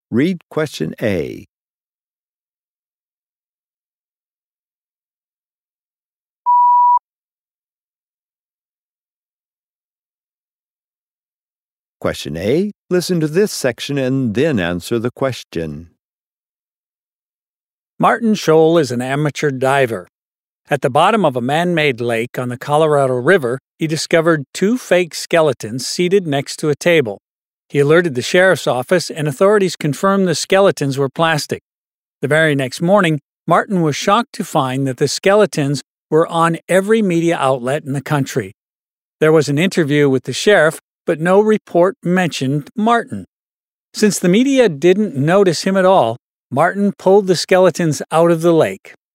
Read question A. Question A, listen to this section and then answer the question. Martin Scholl is an amateur diver. At the bottom of a man-made lake on the Colorado River, he discovered 2 fake skeletons seated next to a table. He alerted the sheriff's office, and authorities confirmed the skeletons were plastic. The very next morning, Martin was shocked to find that the skeletons were on every media outlet in the country. There was an interview with the sheriff, but no report mentioned Martin. Since the media didn't notice him at all, Martin pulled the skeletons out of the lake.